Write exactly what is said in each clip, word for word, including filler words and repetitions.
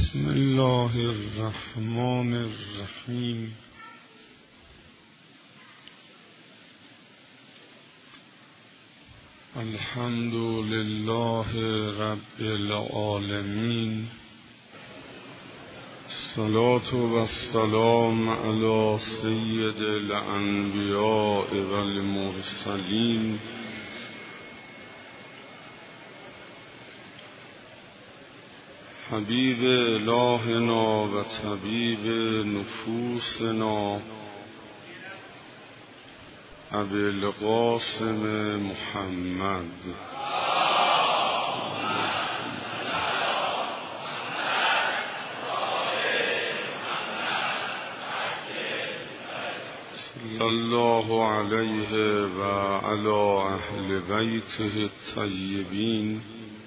بسم الله الرحمن الرحیم. الحمد لله رب العالمین. الصلاة والسلام علی سید الانبیاء والمرسلین حبیب الهنا و طبیب نفوسنا ابی القاسم محمد. صلی الله علیه و علی اهل بیته الطیبین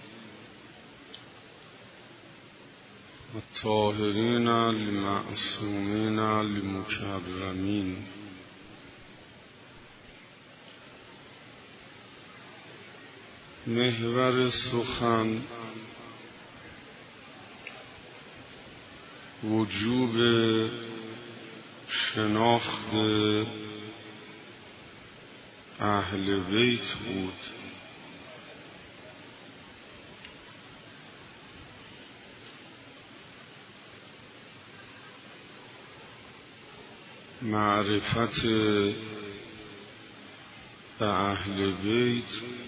الطاهرین المعصومین المکرمین. محور سخن وجوب شناخت اهل بیت بود. معرفت به اهل بیت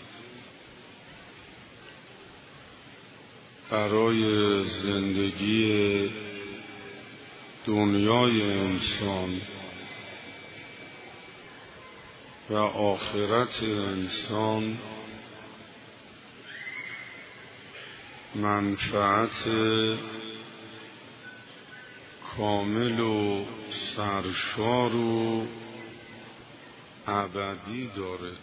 برای زندگی دنیای انسان و آخرت انسان منفعت کامل و سرشار و ابدی داره.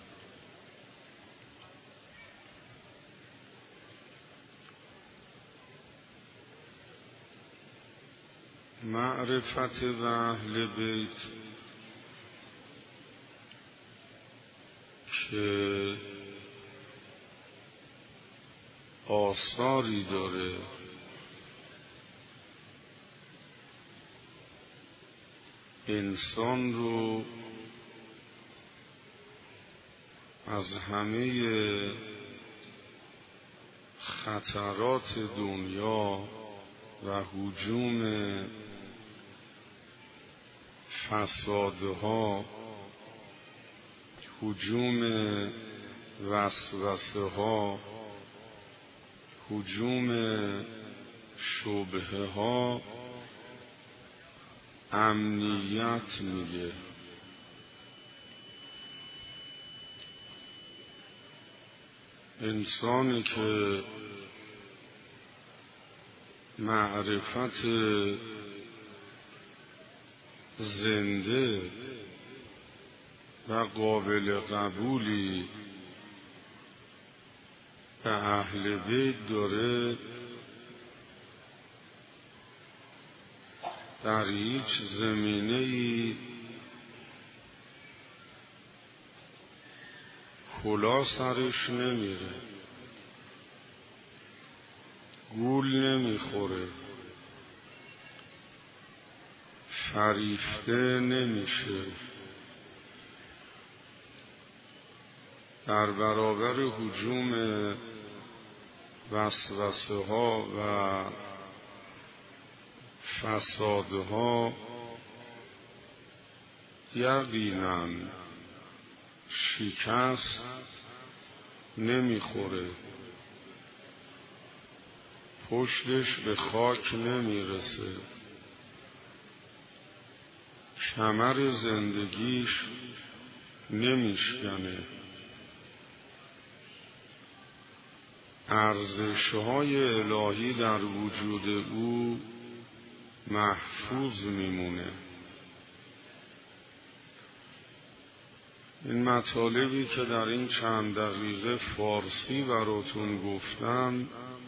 معرفت به اهل بیت که آثاری داره انسان رو از همه خطرات دنیا و هجوم فسادها، هجوم وسوسه ها، هجوم شبهه ها امنیت میده. انسانی که معرفت زنده و قابل قبولی به اهل بیت داره در هیچ زمینه‌ای کلا سرش نمیره، گول نمیخوره، فریفته نمیشه. در برابر هجوم وسوسه ها و فسادها یقینا شکست نمیخوره، پشتش به خاک نمیرسه، کمر زندگیش نمیشکنه، ارزش‌های الهی در وجود او محفوظ میمونه. این مطالبی که در این چند دقیقه فارسی براتون گفتم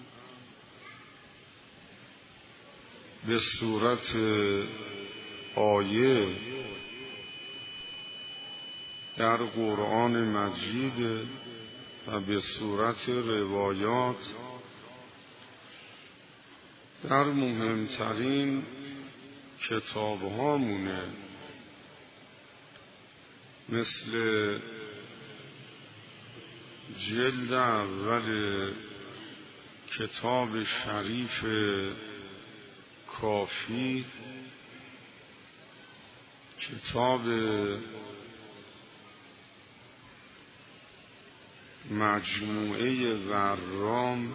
به صورت آیه در قرآن مجید و به صورت روایات در مهمترین کتاب هامونه، مثل جلد اول کتاب شریف کافی، کتاب مجموعه ورام،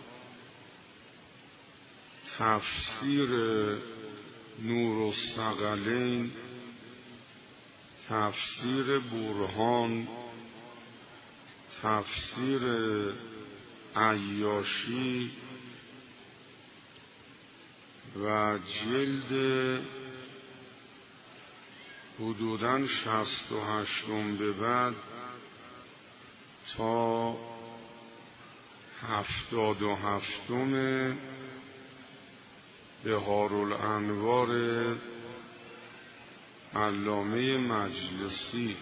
تفسیر نورالثقلین، تفسیر برهان، تفسیر عیاشی و جلد حدوداً شصت و هشتم به بعد تا هفتاد و هفتم بهارالانوار علامه مجلسی.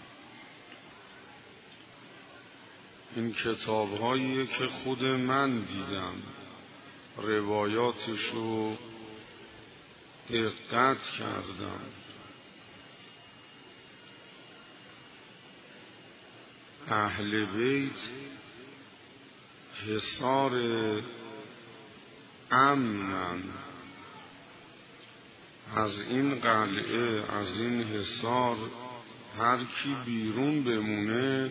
این کتاب هایی که خود من دیدم، روایاتشو دقت کردم. اهل بیت حصار امنن، از این قلعه، از این حصار هر کی بیرون بمونه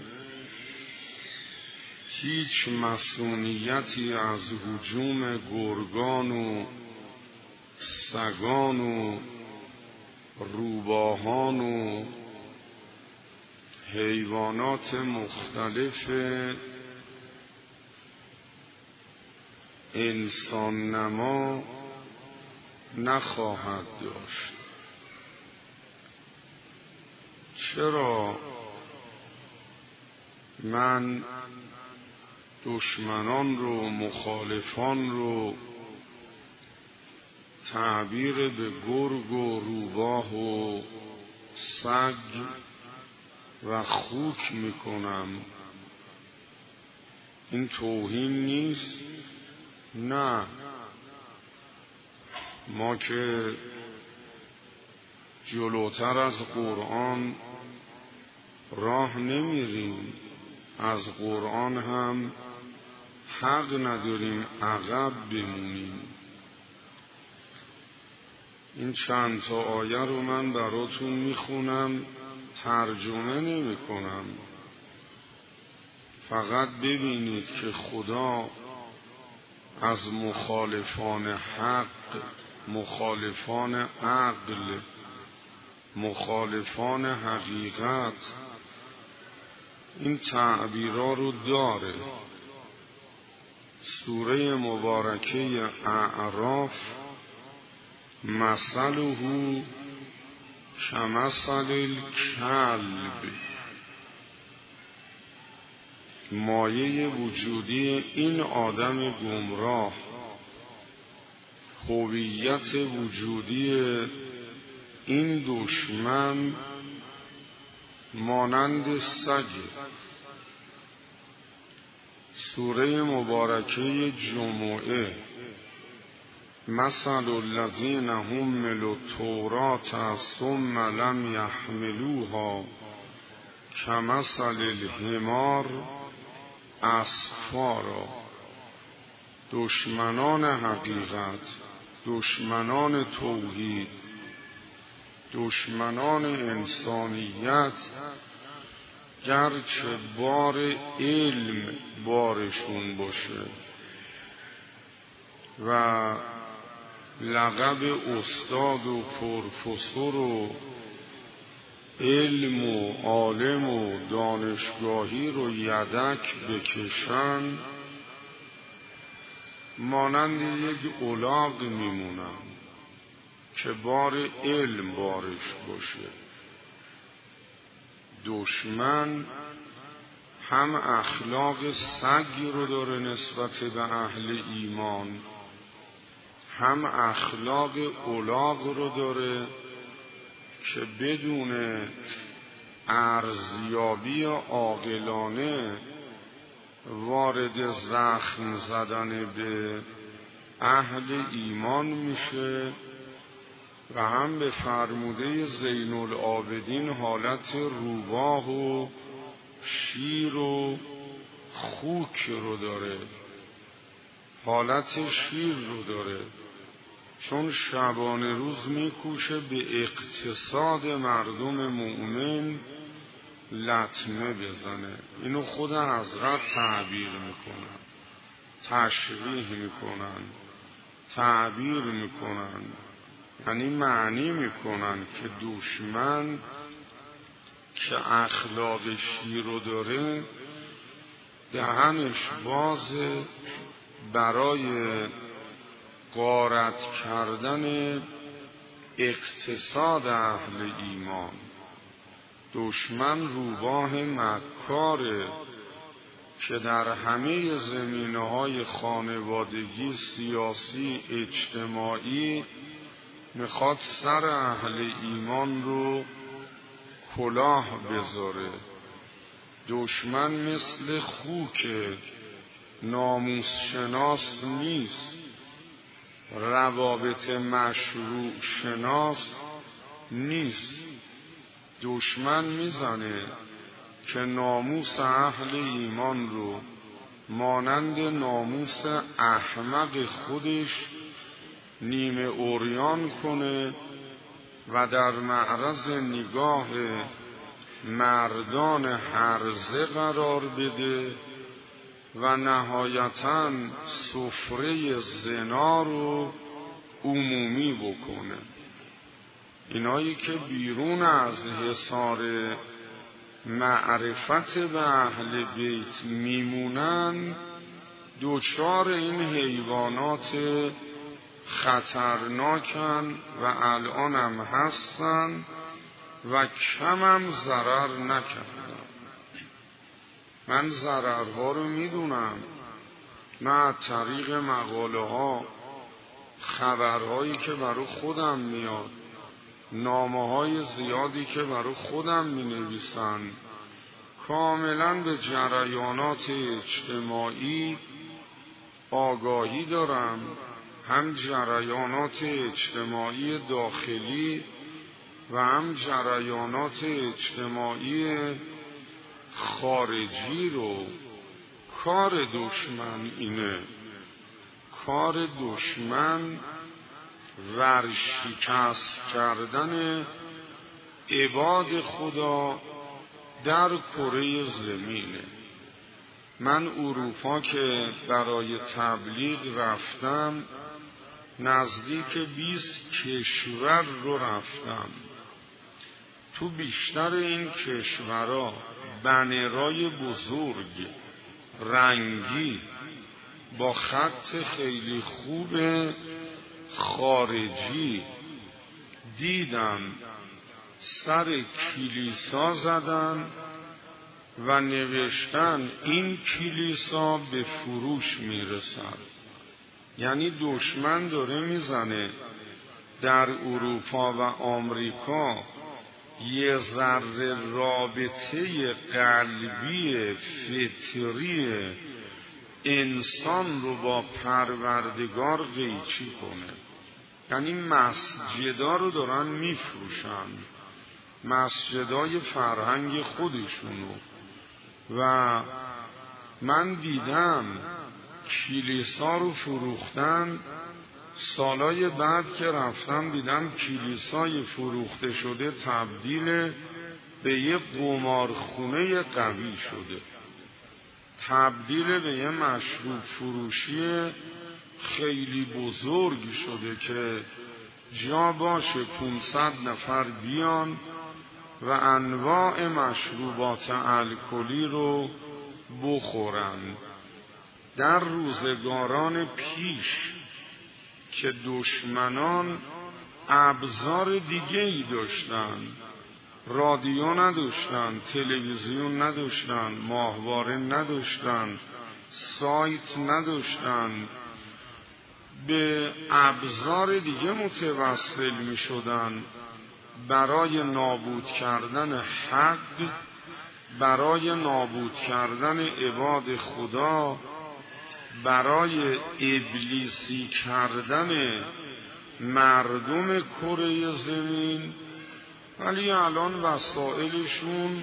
هیچ مسئولیتی از هجوم گرگان و سگان و روباهان و حیوانات مختلف انسان نما نخواهد داشت. چرا من دشمنان رو، مخالفان رو تعبیر به گرگ و روباه و سگ و خوک میکنم؟ این توهین نیست؟ نه، ما که جلوتر از قرآن راه نمیریم، از قرآن هم حق نداریم عقب بمونیم. این چند تا آیه رو من براتون میخونم، ترجمه نمی کنم، فقط ببینید که خدا از مخالفان حق، مخالفان عقل، مخالفان حقیقت این تعبیرها رو داره. سوره مبارکه اعراف، مثله کمثل الکلب، مایه وجودی این آدم گمراه، هویت وجودی این دشمن مانند سگ. سوره مبارکه جمعه، مثل الذین حملوا التوراة ثم لم یحملوها کمثل الحمار اسفارا. دشمنان حقیقت، دشمنان توحید، دشمنان انسانیت گرچه بار علم بارشون باشه و لقب استاد و پروفسور و علم و عالم و دانشگاهی رو یدک بکشن، مانند یک الاغ میمونن که بار علم بارش باشه. دشمن هم اخلاق سگ رو داره نسبت به اهل ایمان، هم اخلاق الاغ رو داره که بدون ارزیابی عاقلانه وارد زخم زدن به اهل ایمان میشه و هم به فرموده زین العابدین حالت روباه و شیر و خوک رو داره، حالت شیر رو داره، چون شبانه روز میکوشه به اقتصاد مردم مؤمن لطمه بزنه. اینو خود حضرت تعبیر میکنن، تشریح میکنن، تعبیر میکنن، یعنی معنی میکنن که دشمن که اخلاق شیر رو داره دهنش بازه برای غارت کردن اقتصاد اهل ایمان. دشمن روباه مکاره که در همه زمینه‌های خانوادگی، سیاسی، اجتماعی میخواد سر اهل ایمان رو کلاه بذاره. دشمن مثل خوک ناموس شناس نیست، روابط مشروع شناس نیست. دشمن میزنه که ناموس اهل ایمان رو مانند ناموس احمق خودش نیمه عریان کنه و در معرض نگاه مردان هرزه قرار بده و نهایتاً سفره زنا رو عمومی بکنه. اینایی که بیرون از حصار معرفت به اهل بیت میمونن دوچار این حیوانات خطرناکن و الان هم هستن و کم هم ضرر نکردن. من ضررها رو میدونم، من طریق مقاله ها، خبرهایی که برای خودم میاد، نامه های زیادی که برای خودم می نویسن، کاملا به جریانات اجتماعی آگاهی دارم، هم جریانات اجتماعی داخلی و هم جریانات اجتماعی خارجی رو. کار دشمن اینه، کار دشمن ورشکست کردن عباد خدا در کره زمینه. من اروپا که برای تبلیغ رفتم نزدیک بیست کشور رو رفتم. تو بیشتر این کشورها بنرای بزرگ رنگی با خط خیلی خوب خارجی دیدم سر کلیسا زدن و نوشتن این کلیسا به فروش میرسد. یعنی دشمن داره میزنه در اروپا و آمریکا یه ذره رابطه قلبی فطری انسان رو با پروردگار قیچی کنه. یعنی مسجدا رو دارن میفروشن، مسجدای فرهنگ خودشونو. و من دیدم کلیسا رو فروختن. سالای بعد که رفتم دیدم کلیسای فروخته شده تبدیل به یه قمارخونه قوی شده، تبدیل به یه مشروب فروشی خیلی بزرگ شده که جا باشه پونصد نفر بیان و انواع مشروبات الکلی رو بخورن. در روزگاران پیش که دشمنان ابزار دیگه ای داشتن، رادیو نداشتن، تلویزیون نداشتن، ماهواره نداشتن، سایت نداشتن، به ابزار دیگه متوسل می شدن برای نابود کردن حق، برای نابود کردن عباد خدا، برای ابلیسی کردن مردم کره زمین، ولی الان وسایلشون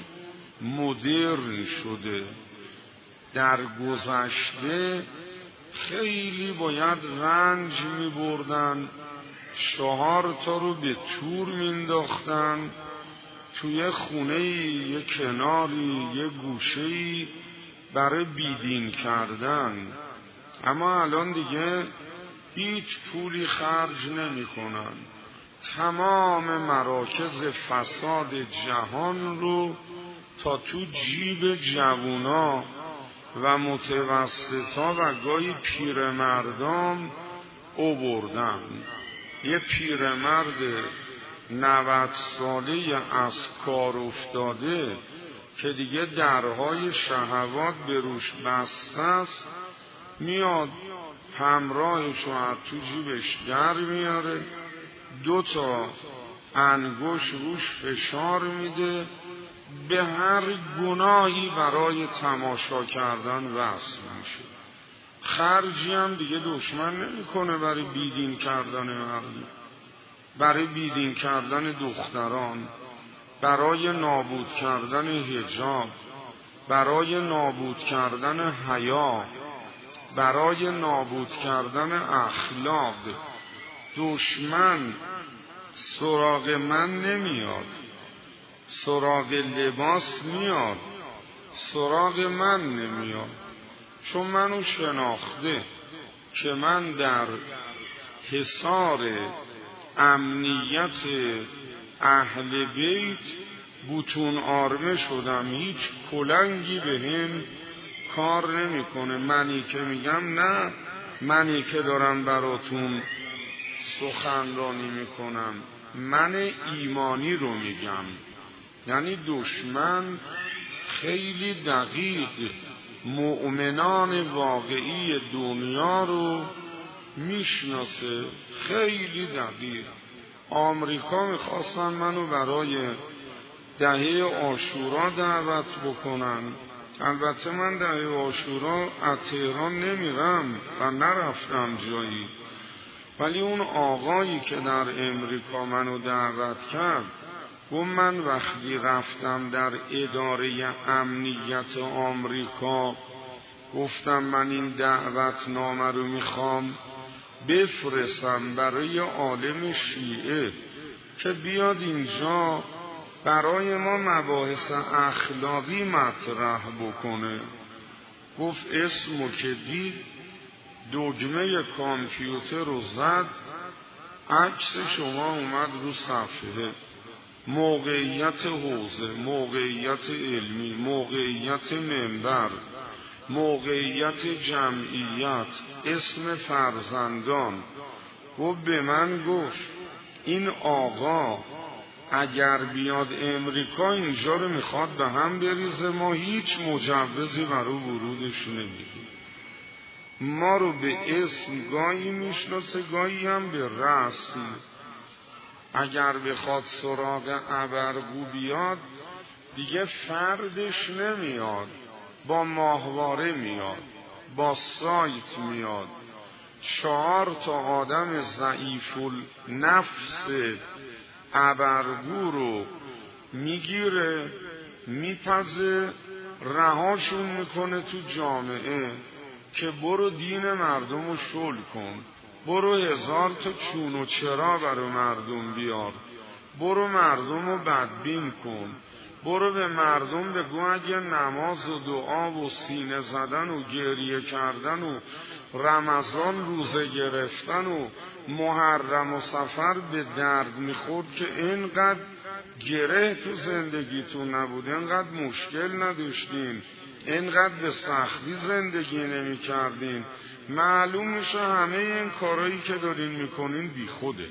مدرن شده. در گذشته خیلی باید رنج می بردن، چهار تا رو به تور مینداختن توی خونه یه کناری یه گوشه‌ای برای بیدین کردن. اما الان دیگه هیچ پولی خرج نمی کنن. تمام مراکز فساد جهان رو تا تو جیب جوونا و متوسطا و گاهی پیرمردان آوردن. یه پیرمرد نود ساله از کار افتاده که دیگه درهای شهوات به روش بسته است، میاد همراهشو از تو جیبش در میاره، دو تا انگوش روش فشار میده، به هر گناهی برای تماشا کردن وصل میشه. خرجی هم دیگه دشمن نمیکنه برای بیدین کردن مردم، برای بیدین کردن دختران، برای نابود کردن حجاب، برای نابود کردن حیا، برای نابود کردن اخلاق. دشمن سراغ من نمیاد، سراغ لباس میاد، سراغ من نمیاد، چون منو شناخته که من در حصار امنیت اهل بیت بوتون آرمه شدم. هیچ کلنگی به هم کار نمیکنه. منی که میگم نه، منی که دارم براتون سخنرانی میکنم، من ایمانی رو میگم. یعنی دشمن خیلی دقیق مؤمنان واقعی دنیا رو میشناسه، خیلی دقیق. آمریکا میخواستن منو برای دهه عاشورا دعوت بکنن. البته من دهه عاشورا از تهران نمیرم و نرفتم جایی، ولی اون آقایی که در امریکا منو دعوت کرد گفت من وقتی رفتم در اداره امنیت آمریکا، گفتم من این دعوت نامه رو میخوام بفرستم برای عالم شیعه که بیاد اینجا برای ما مباحث اخلاقی مطرح بکنه. گفت اسمو که دید دگمه کامپیوتر رو زد، عکس شما اومد رو صفحه، موقعیت حوزه، موقعیت علمی، موقعیت منبر، موقعیت جمعیت، اسم فرزندان. و به من گفت این آقا اگر بیاد امریکا اینجا رو میخواد به هم بریزه، ما هیچ مجوزی برای ورودش نمیدیم. ما رو به اسم گاهی میشناسه، گاهی هم به رسم. اگر بخواد سراغ ابرقو بیاد دیگه فردش نمیاد، با ماهواره میاد، با سایت میاد. چهار تا آدم ضعیف النفس ابرقو رو میگیره، میپزه، رهاشون میکنه تو جامعه که برو دین مردم رو شل کن، برو هزار تا چون و چرا برو مردم بیار، برو مردم رو بدبین کن، برو به مردم بگو اگه نماز و دعا و سینه زدن و گریه کردن و رمضان روزه گرفتن و محرم و سفر به درد میخورد که اینقدر گره تو زندگیتون نبود، اینقدر مشکل نداشتین، اینقدر به سختی زندگی نمی کردین، معلوم میشه همه این کارهایی که دارین میکنین بی خوده.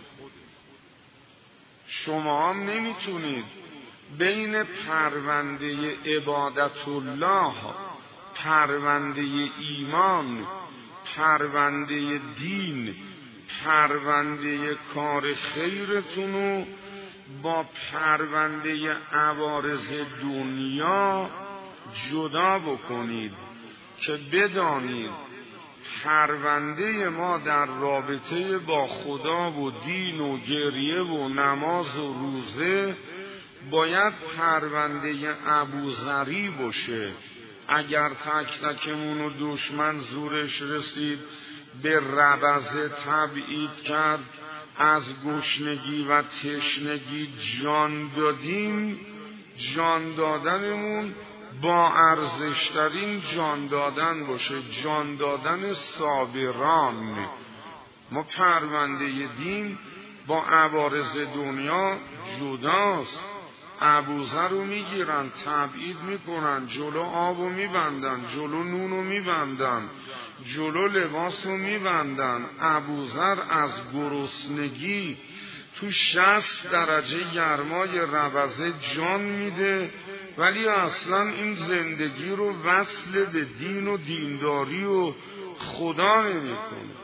شما هم نمیتونید بین پرونده عبادت الله، پرونده ایمان، پرونده دین، پرونده کار خیرتونو با پرونده عوارض دنیا جدا بکنید که بدانید پرونده ما در رابطه با خدا و دین و گریه و نماز و روزه باید پرونده ابوذری باشه. اگر تک تکمون و دشمن زورش رسید به ربضه تبعید کرد، از گشنگی و تشنگی جان دادیم، جان دادنمون با ارزشترین جان دادن باشه، جان دادن صابران. ما پرونده دین با عوارض دنیا جداست. ابوذر رو میگیرن، تبعید میکنن، جلو آب رو میبندن، جلو نون رو میبندن، جلو لباس رو میبندن. ابوذر از گرسنگی تو شصت درجه گرمای ربضه جان میده، ولی اصلا این زندگی رو وصل به دین و دینداری و خدا نمیکنه.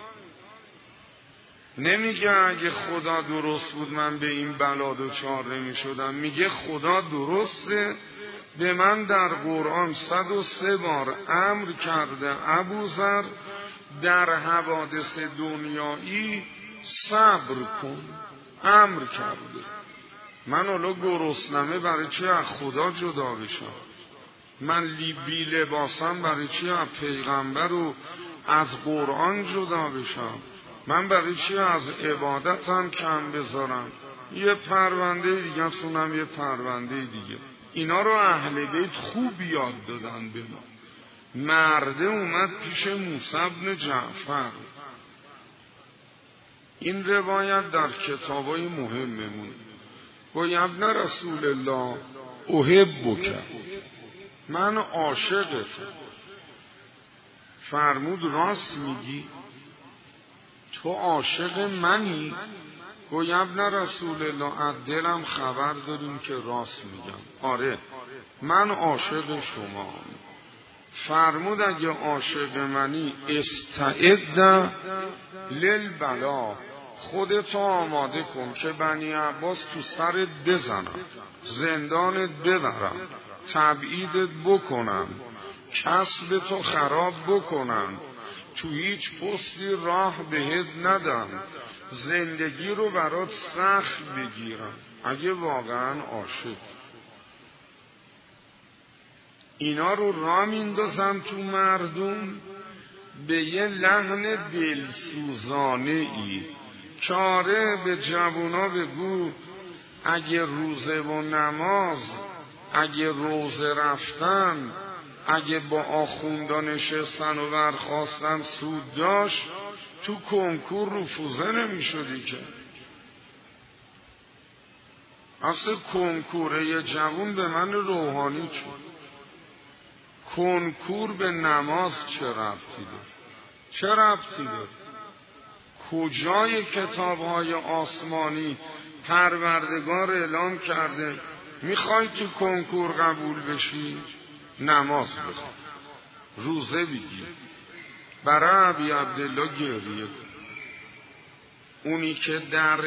نمیگه اگه خدا درست بود من به این بلا دچار نمیشدم، میگه خدا درسته، به من در قرآن صد و سه بار امر کرده ابوذر در حوادث دنیایی صبر کن، امر کرده. من حالا گرسنمه برای چی از خدا جدا بشم؟ من بی لباسم برای چی از پیغمبر و از قرآن جدا بشم؟ من برای چی از عبادتم کم بذارم؟ یه پرونده دیگه سونم، یه پرونده دیگه. اینا رو اهل بیت خوب یاد دادن به ما. مرده اومد پیش موسی بن جعفر. این روایت در کتابای مهممون. و ابن رسول الله احبک، من عاشقتم. فرمود راست میگی؟ تو عاشق منی؟ و ابن رسول الله از دلم خبر داریم که راست میگم. آره من عاشق شما. فرمود اگه عاشق منی استعد للبلا، خودتو آماده کن که بنی عباس تو سرت بزنم، زندانت ببرم، تبعیدت بکنم، کسب تو خراب بکنم، تو هیچ پستی راه بهت ندم، زندگی رو برات سخت بگیرم. اگه واقعا عاشق اینا رو راه میندازن تو مردم به یه لحن دلسوزانه ای. چاره به جوونا بگو اگه روزه و نماز، اگه روزه رفتن، اگه با آخوندا نشستن و برخواستن سود داشت، تو کنکور رفوزه نمی شدی که. اصلا کنکور یه جوون به من روحانی شد. کنکور به نماز چه ربطی داره؟ چه ربطی داره؟ کجای کتاب‌های آسمانی پروردگار اعلام کرده میخوای تو کنکور قبول بشی نماز بخون، روزه بگیر؟ برای ابی عبدالله گریه کن. اونی که در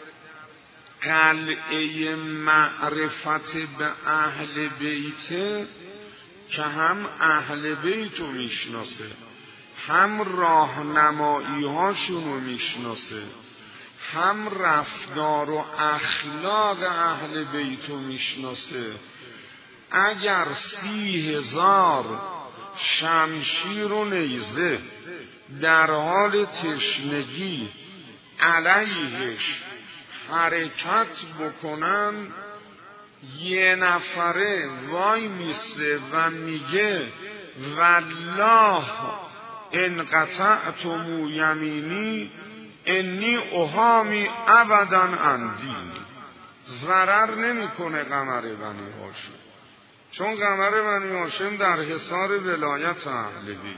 قلعه معرفت به اهل بیته، که هم اهل بیتو میشناسه، هم راهنمایی هاشونو میشناسه، هم رفتار و اخلاق اهل بیتو میشناسه، اگر سی هزار شمشیر و نیزه در حال تشنگی علیهش حرکت بکنن، یه نفره وای میسته و میگه والله ان قطعتم یمینی انی احامی ابدا عن دینی. ضرر نمیکنه قمر بنی هاشم، چون قمر بنی هاشم در حصار ولایت اهل بیت.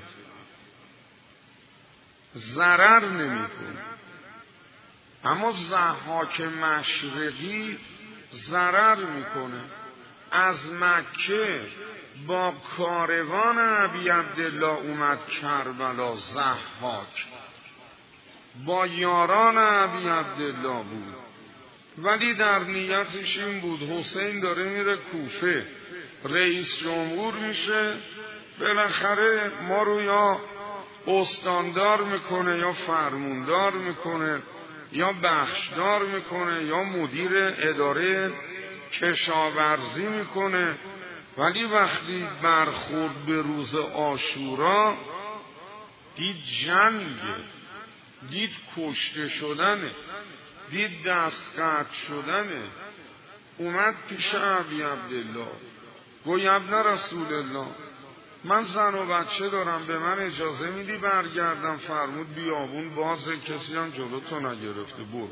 ضرر نمیکنه. اما ضحاک مشرقی ضرر میکنه. از مکه با کاروان ابی عبدالله اومد کربلا. ضحاک با یاران ابی عبدالله بود، ولی در نیتش این بود حسین داره میره کوفه، رئیس جمهور میشه، بالاخره ما رو یا استاندار میکنه یا فرموندار میکنه یا بخشدار میکنه یا مدیر اداره کشاورزی میکنه، ولی وقتی برخورد به روز عاشورا دید جنگه، دید کشته شدنه، دید دست قطع شدنه، اومد پیش ابی عبدالله گوی ابن رسول الله من زن و بچه دارم، به من اجازه میدی برگردم؟ فرمود بیابون بازه، کسی هم جلو تو نگرفته، برو.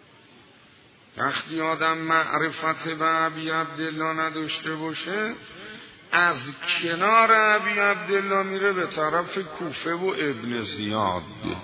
وقتی آدم معرفت به ابی عبدالله نداشته باشه از کنار ابی عبدالله میره به طرف کوفه و ابن زیاد،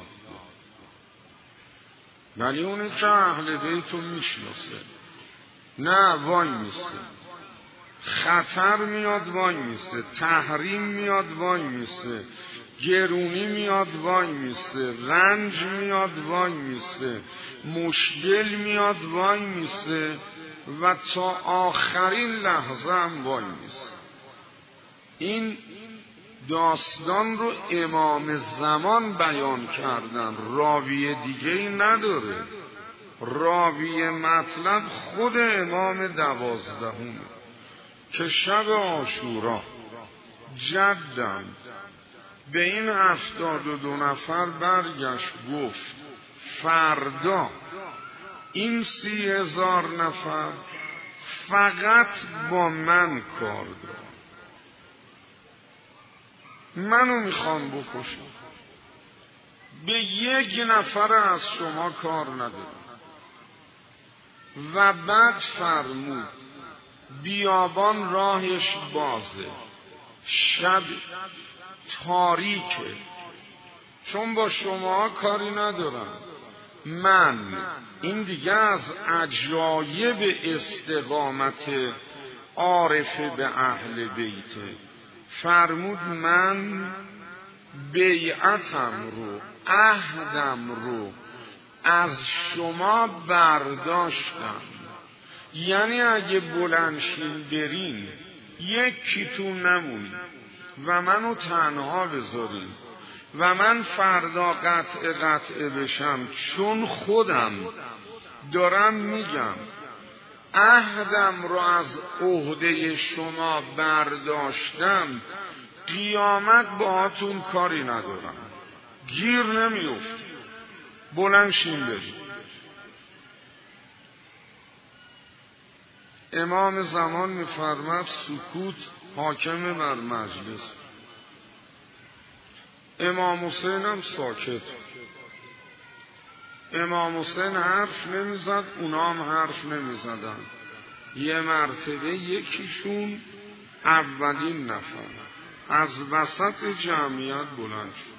ولی اونی که اهل بیتو میشناسه نه وای میسته، خطر میاد وای میسته، تحریم میاد وای میسته، گرونی میاد وای میسته، رنج میاد وای میسته، مشکل میاد وای میسته و تا آخرین لحظه هم وای میسته. این داستان رو امام زمان بیان کردن، راوی دیگه ای نداره، راوی مطلب خود امام دوازدهمه که شب عاشورا جدم به این هفتاد و دو نفر برگشت گفت فردا این سی هزار نفر فقط با من کار دارن، منو میخوام بکشم، به یک نفر از شما کار ندارم. و بعد فرمود بیابان راهش بازه، شب تاریکه، چون با شما کاری ندارم. من این دیگه از عجایب استقامت عارف به اهل بیته. فرمود من بیعتم رو، عهدم رو از شما برداشتم، یعنی اگه بلندشین برین یکیتون نمونی و منو تنها بذارین و من فردا قطع قطع بشم، چون خودم دارم میگم عهدم رو از عهده شما برداشتم، قیامت باهاتون کاری ندارم، گیر نمیافت، بلندشین برید. امام زمان میفرماد سکوت حاکم بر مجلس. امام حسین هم ساکت، امام حسین حرف نمیزد، اونا هم حرف نمیزدن. یه مرتبه یکیشون اولین نفر از وسط جمعیت بلند شد،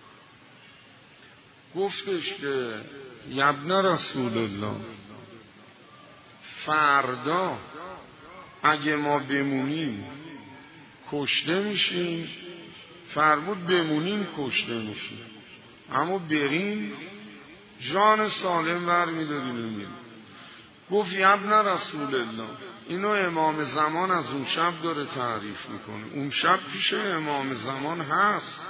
گفتش که ابن رسول الله فردا اگه ما بمونیم کشته میشیم. فرمود بمونیم کشته میشیم، اما بریم جان سالم برمیداریم میریم. گفت ابن رسول الله اینو امام زمان از اون شب داره تعریف میکنه، اون شب پیش امام زمان هست.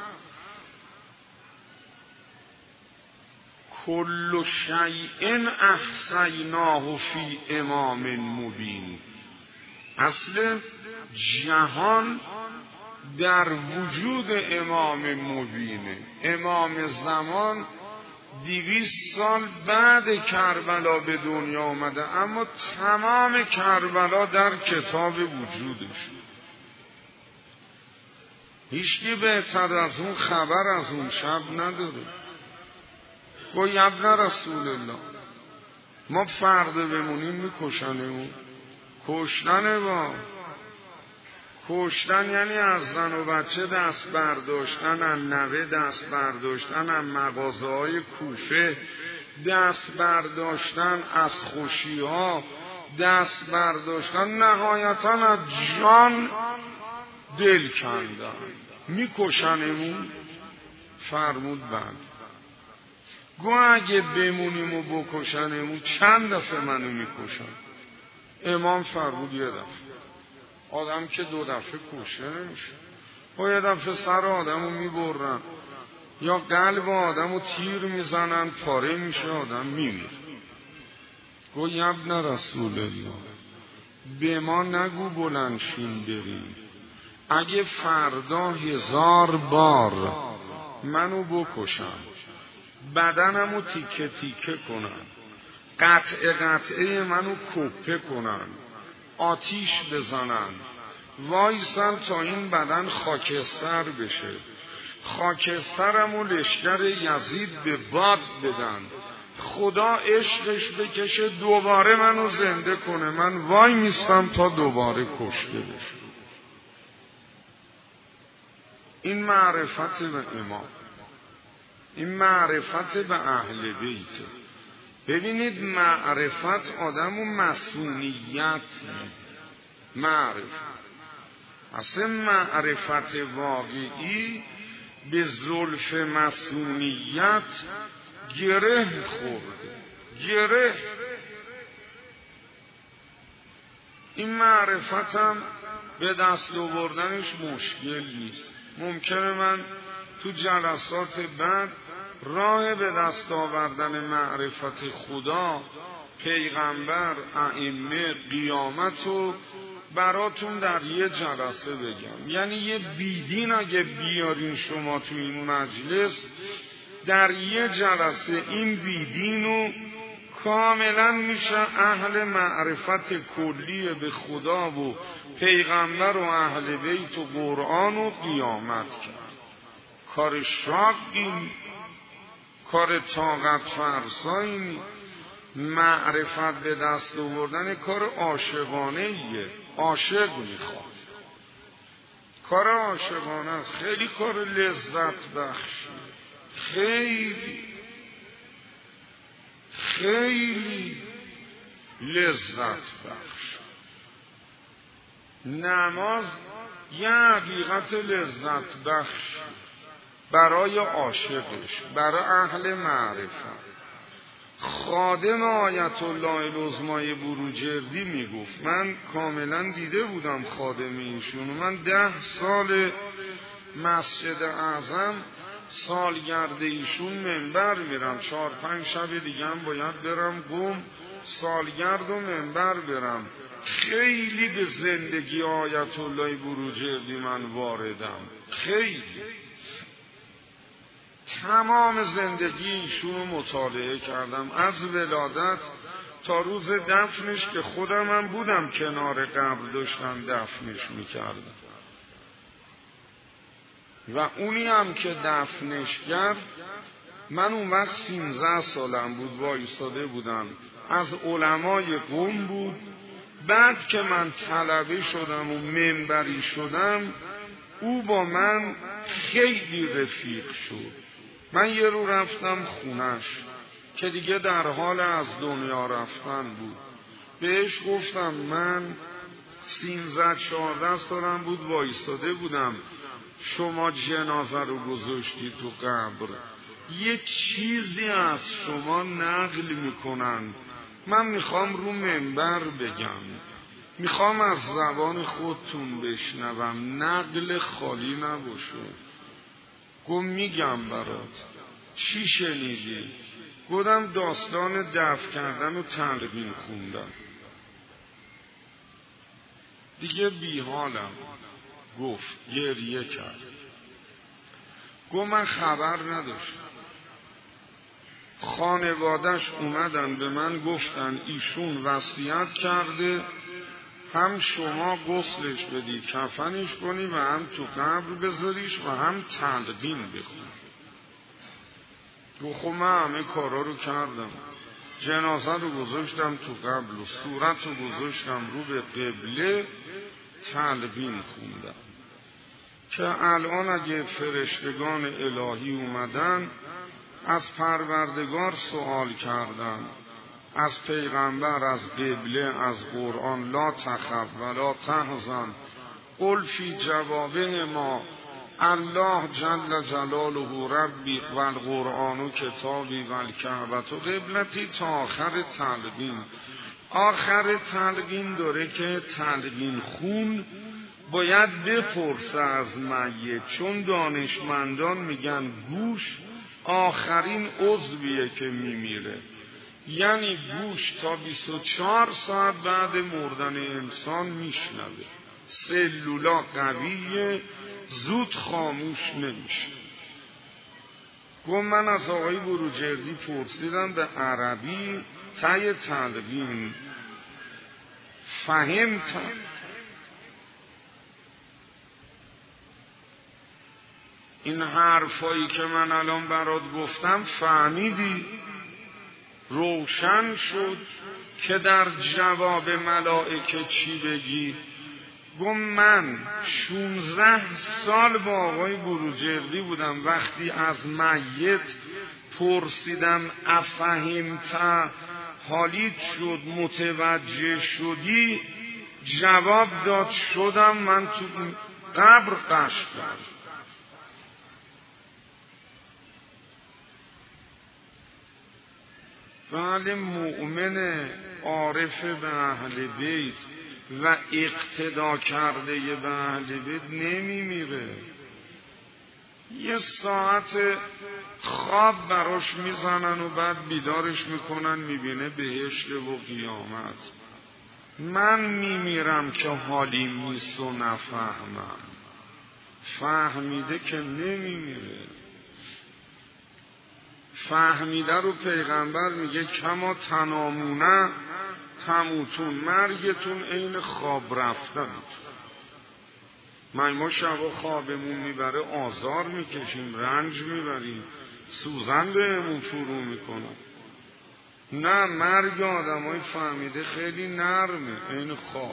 کل شیء احصیناه فی امام مبین. اصل جهان در وجود امام مبینه. امام زمان دویست سال بعد کربلا به دنیا آمده، اما تمام کربلا در کتاب وجودش. هیچکی بهتر از اون خبر از اون شب نداره. گوی ابن رسول الله ما فردا بمونیم میکشنمون. کشتن با کشتن یعنی از زن و بچه دست برداشتن، از نوه دست برداشتن، از مغازه های کوفه دست برداشتن، از خوشی ها دست برداشتن، نهایتا از جان دل کندن. میکشنمون؟ فرمود بند. گو اگه بمونیم و بکشنمون چند دفعه منو میکشن؟ امام فرمود یه دفعه. آدم که دو دفعه کشته نمیشه، با یه دفعه سر آدم رو میبرن، یا قلب آدم رو تیر میزنن پاره میشه آدم میمیر. گو ابن رسول الله به ما نگو بلندشین بریم، اگه فردا هزار بار منو بکشن، بدنمو تیکه تیکه کنن، قطعه قطعه منو کپه کنن، آتیش بزنن، وایسن تا این بدن خاکستر بشه، خاکسترمو لشکر یزید به باد بدن، خدا عشقش بکشه دوباره منو زنده کنه، من وای میستم تا دوباره کشته بشه. این معرفت به امام، این معرفت به اهل بیت. ببینید معرفت آدمو مسئولیت معرفت، اصلا معرفت واقعی به زلف مسئولیت گره خورده، گره. این معرفت هم به دست آوردنش مشکل نیست. ممکنه من تو جلسات بعد راه به دست آوردن معرفت خدا، پیغمبر، ائمه، قیامت رو براتون در یه جلسه بگم. یعنی یه بیدین اگه بیارین شما تو این مجلس، در یه جلسه این بیدین رو کاملا میشه اهل معرفت کلی به خدا و پیغمبر و اهل بیت و قرآن و قیامت کرد. کار شاقی، کار طاقت فرسایی، معرفت به دست آوردن کار عاشقانه ایه. عاشق میخواد، کار عاشقانه است، خیلی کار لذت بخشی، خیلی خیلی لذت بخش. نماز یه حقیقت لذت بخش برای عاشقش، برای اهل معرفت. خادم آیت الله العظمای بروجردی میگفت، من کاملا دیده بودم خادم ایشونو، من ده سال مسجد اعظم سالگرد ایشون منبر میرم، چهار پنج شب دیگه هم باید برم قم سالگرد و منبر برم. خیلی به زندگی آیت الله بروجردی من واردم، خیلی تمام زندگی ایشونو مطالعه کردم، از ولادت تا روز دفنش که خودم هم بودم کنار قبر داشتم دفنش میکردم. و اونی هم که دفنش کرد، من اون وقت سیزده سالم بود، وایساده بودم، از علمای قم بود. بعد که من طلبه شدم و منبری شدم، او با من خیلی رفیق شد. من یه رو رفتم خونش که دیگه در حال از دنیا رفتن بود، بهش گفتم من سیزده چهارده سالم بود وایساده بودم، شما جنازه رو گذاشتی تو قبر، یه چیزی از شما نقل میکنن، من میخوام رو منبر بگم، میخوام از زبان خودتون بشنوم، نقل خالی نباشه. گم میگم برات، چی شنیدی؟ گفتم داستان دفن کردن و تلقین خوندن. دیگه بیحالم، گفت گریه کرد، گفت من خبر نداشتم. خانوادش اومدن به من گفتن ایشون وصیت کرده هم شما غسلش بدی کفنش کنی و هم تو قبر بذاریش و هم تلقین بخون. گفت خب من همه کارا رو کردم، جنازه رو گذاشتم تو قبر و صورت رو گذاشتم رو به قبله، تلقین خوندم. که الان اگه فرشتگان الهی اومدن از پروردگار سوال کردن، از پیغمبر، از قبله، از قرآن، لا تخف ولا تحزن قل فی جوابه ما الله جل جلاله ربی و القرآن و کتابی و الکعبت و قبلتی تا آخر تلقین. آخر تلقین داره که تلقین خون باید بپرسه از میت، چون دانشمندان میگن گوش آخرین عضویه که میمیره، یعنی گوش تا بیست و چهار ساعت بعد مردن انسان میشنوه، سلولا قویه، زود خاموش نمیشه. گفت من از آقای بروجردی پرسیدم به عربی تی تلقین فهمتم، این حرفایی که من الان برات گفتم فهمیدی؟ روشن شد که در جواب ملائکه چی بگی؟ گفت من شونزده سال با آقای بروجردی بودم، وقتی از میت پرسیدم افهمت، حالیت شد، متوجه شدی؟ جواب داد شدم، من تو قبر قش کردم. بله، مؤمن عارف به اهل بیت و اقتدا کرده به اهل بیت نمیمیره. یه ساعت خواب براش میزنن و بعد بیدارش میکنن، میبینه بهشت و قیامت. من میمیرم که حالیم نیست و نفهمم، فهمیده که نمیمیره. فهمیده رو پیغمبر میگه کما تنامونه تموتون، مرگتون عین خواب رفتن. من ما شبا خوابمون میبره آزار میکشیم، رنج میبریم، سوزن بهمون فرو میکنه. نه، مرگ آدم های فهمیده خیلی نرمه، عین خواب.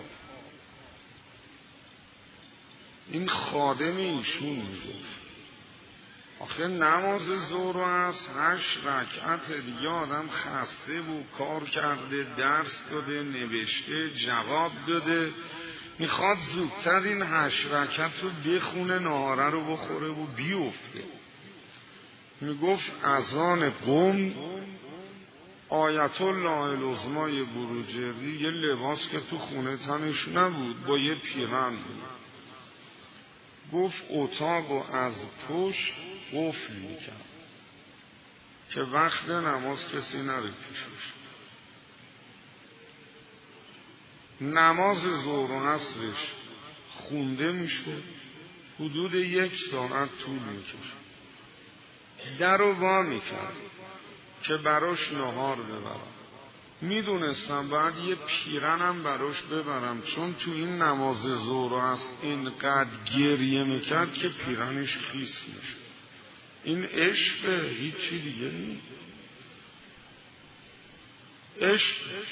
این خادم ایشون میگفت آخه نماز ظهر هست هشت رکعت، دیگه آدم خسته بود، کار کرده، درس داده، نوشته، جواب داده، میخواد زودتر این هشت رکعت رو بخونه، نهاره رو بخوره و بیفته. میگفت اذان قم، آیت الله العظمای بروجردی یه لباس که تو خونه تنش نبود، با یه پیرن بود. گفت اتاق و از پشت قفل میکرد که وقت نماز کسی نره پیشش. نماز ظهر و عصرش خونده میشد، حدود یک ساعت طول میکشد. در رو وا میکرد که براش نهار ببرم. میدونستم باید یه پیرنم براش ببرم، چون تو این نماز ظهر و عصر اینقدر گریه میکرد که پیرنش خیس میشد. این عشقه، هیچی دیگه نیست. عشق.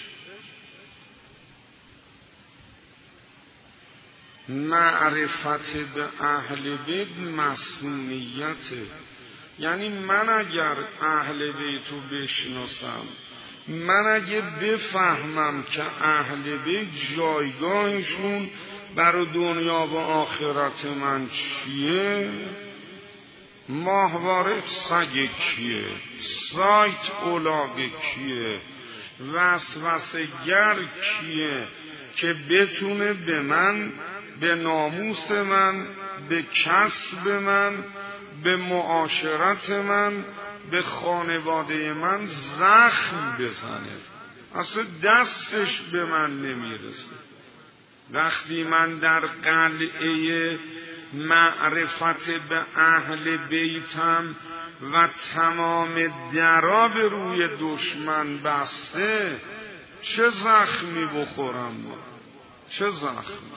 معرفت به اهل بیت مسئولیته. یعنی من اگر اهل بیتو بشناسم، من اگه بفهمم که اهل بیت جایگاهشون برای دنیا و آخرت من چیه، ماهواره سگ کیه، سایت اولاغ کیه، وسوسه گر کیه که بتونه به من، به ناموس من، به کسب من، به معاشرت من، به خانواده من زخم بزنه. اصلا دستش به من نمیرسه. وقتی من در قلعه معرفت به اهل بیتم و تمام درا به روی دشمن بسته، چه زخمی بخورم ما؟ چه زخمی؟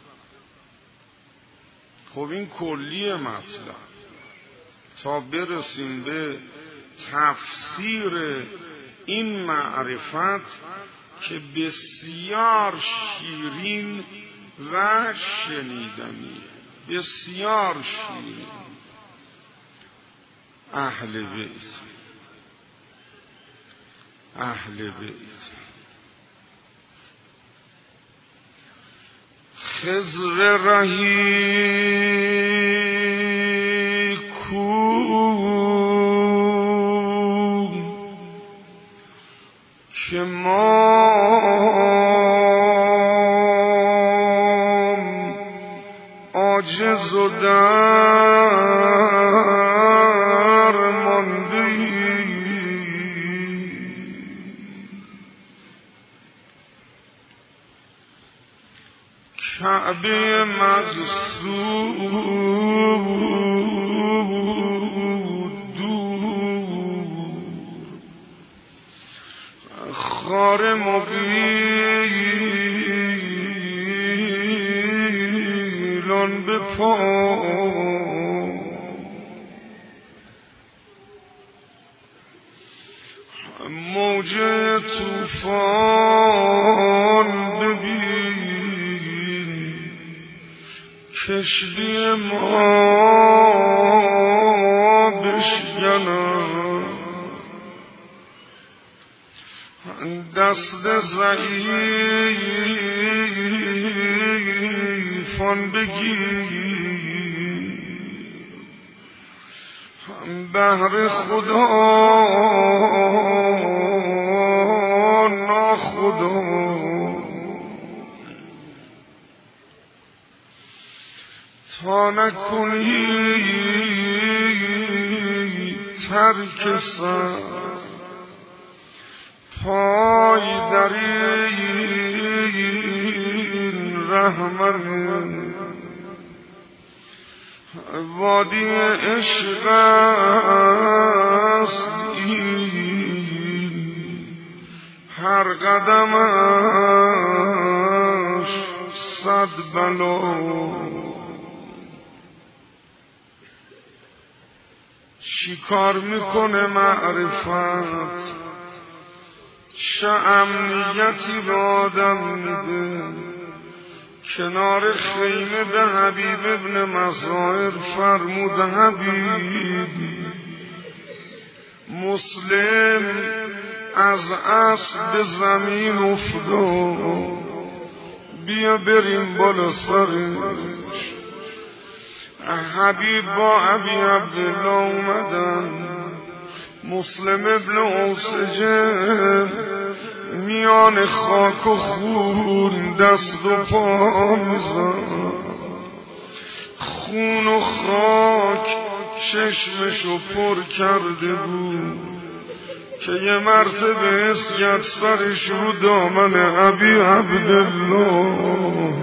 خب این کلیه مطلب. تا برسیم به تفسیر این معرفت که بسیار شیرین و شنیدنی، بسیار شیرین. اهل بیت، اهل بیت. خضر رهی کو که ما و درمانده‌ای کعبه مقصود دور خار مغیلان به پا موج طوفان ببین کشتی ما بشکنم دست ضعیفان بگیر بهر خدا ناخدا تا نکنی ترک سر پای در این رهمن وادی عشق است این هر قدمش صد بلا چی کار میکنه معرفت چه امنیتی به آدم میده کنار خیمه به حبیب ابن مظاهر فرمود حبیب مسلم از اسب به زمین افتاد بیا بریم بالا سرش حبیب با ابی عبدالله اومدن مسلم ابن اوسجه میان خاک و خون دست و پا میزن خون و خاک چشمشو پر کرده بود که یه مرتبه اسگد سرش رو دامن ابی عبدالله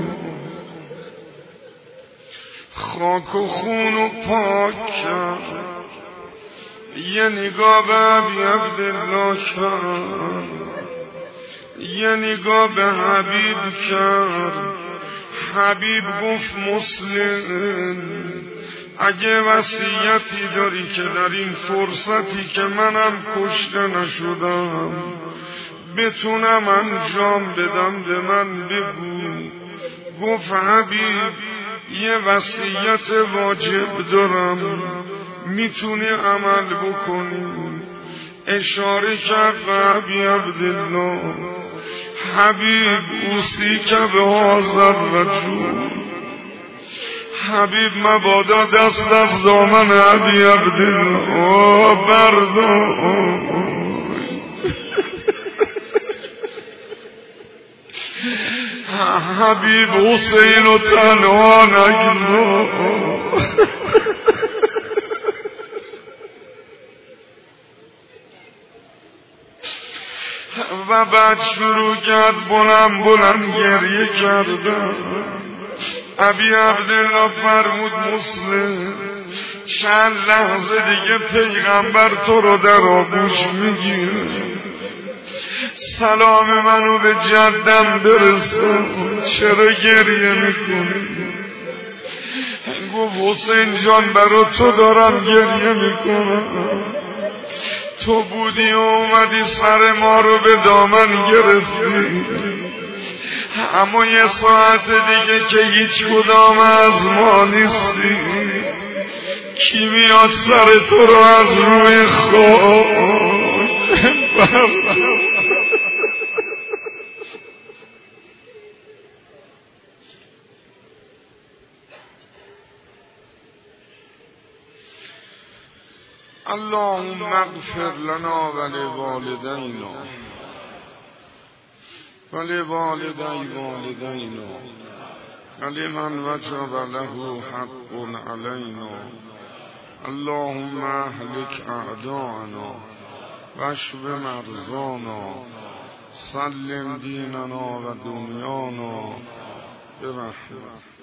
خاک و خون و پاک کرد یه نگاه به ابی عبدالله کرد یه نگاه به حبیب کرد حبیب گفت مسلم اگه وصیتی داری که در این فرصتی که منم کشته نشدم بتونم انجام بدم به من بگو. گفت حبیب یه وصیت واجب دارم میتونی عمل بکنی. اشاره کرد به ابی عبدالله حبیب اوسی که به حاضر رجوع حبیب مبادا دست از دامن ابی عبدالله بردار حبیب حسین و تنها نگذار و بعد شروع کرد بلند بلند گریه کردن. ابی عبدالله فرمود مسلم چند لحظه دیگه پیغمبر تو رو در آغوش میگیره سلام منو به جدم برسون چرا گریه میکنی؟ گفت حسین جان برا تو دارم گریه میکنم تو بودی و اومدی سر ما رو به دامن گرفتی اما یه ساعت دیگه که هیچ کدام از ما نیستی کی میاد سر تو رو از روی خاک اللهم اغفر لنا ولوالدینا ولوالدی والدینا ولمن وجب له حق علينا اللهم اهلك اعداءنا واشف مرضانا سلم دیننا و دنیانا برحمتك.